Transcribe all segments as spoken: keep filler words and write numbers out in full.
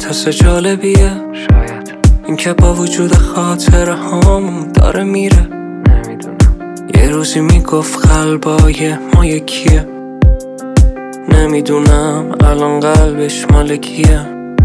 حس جالبیه شاید این که با وجود خاطره هامون داره میره. نمیدونم یه روزی میگفت قلبای ما یکیه. نمیدونم الان قلبش مال کیه.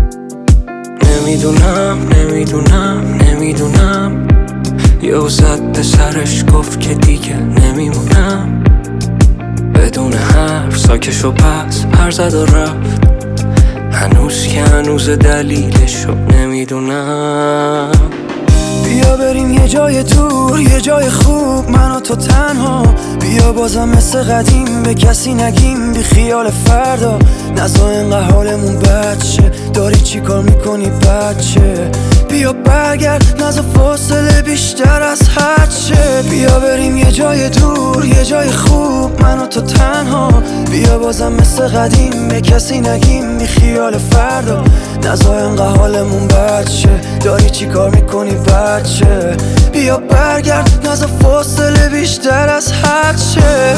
نمیدونم نمیدونم نمیدونم یه زد به سرش گفت که دیگه نمیمونم. بدون حرف ساکش و پس پر زد و رفت. هنوز که هنوز دلیلشو نمیدونم. بیا بریم یه جای دور، یه جای خوب، من و تو تنها. بیا بازم مثل قدیم به کسی نگیم، بی خیال فردا. نزا اینقدر حالمون بد شه، داری چی کار میکنی بچه؟ بیا برگرد، نزا فاصله بیشتر از حد شه. بیا بریم یه جای دور، یه جای خوب، من و تو تنها. بیا بازم مثل قدیم به کسی نگیم، بی خیال فردا. نزا اینقدر حالمون بد شه، داری چی کار میکنی بچه؟ بیا برگرد، نزا فاصله بیشتر از حد شه.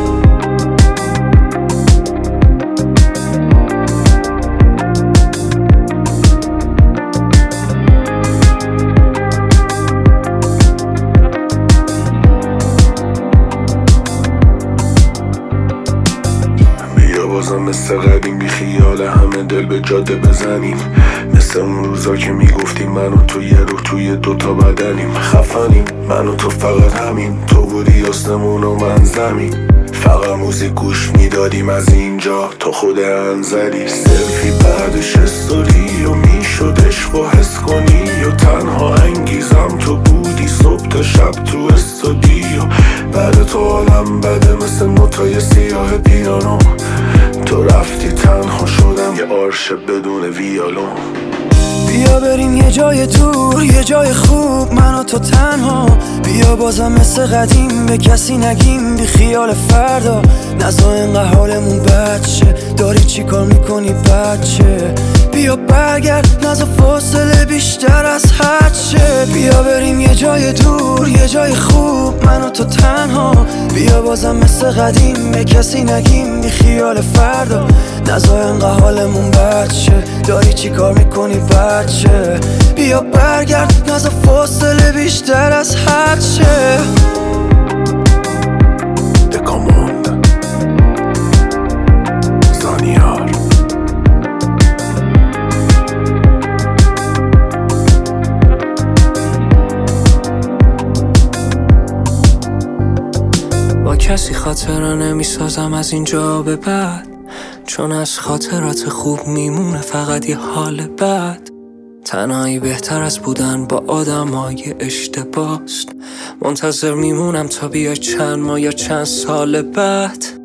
بازم مثل قدیم بی خیال همه دل به جاده بزنیم. مثل اون روزا که میگفتیم من و تو یه روح توی دوتا بدنیم. خفنیم من و تو فقط همین، تو بودی آسمون و من زمین. فقط موزیک گوش میدادیم از اینجا تا خود انزلی. سلفی بعدش استوری و میشد عشق و حس کنی و تنها انگیزم تو بودی صبح تا شب تو استودیو. بعد تو عالم بده مثل نوتای سیاه پیانو. تو رفتی تنها شدم یه آرشه بدون ویالون. بیا بریم یه جای دور، یه جای خوب، من و تو تنها. بیا بازم مثل قدیم به کسی نگیم، بی خیال فردا. نزا اینقدر حالمون بد شه، داری چی کار میکنی بچه؟ بیا برگرد، نزا فاصله بیشتر از حد شه. بیا بریم یه جای دور، یه جای خوب، من و تو تنها. بیا بازم مثل قدیم به کسی نگیم، بی خیال فردا. نزا اینقدر حالمون بد شه، داری چی کار میکنی بچه؟ بیا برگرد، نزا فاصله بیشتر از حد شه. دکاموند زانیار. با کسی خاطره نمیسازم از اینجا به بعد، چون از خاطرات خوب میمونه فقط یه حال بد. تنهایی بهتر از بودن با آدمای اشتباست. منتظر میمونم تا بیای چند ماه یا چند سال بعد.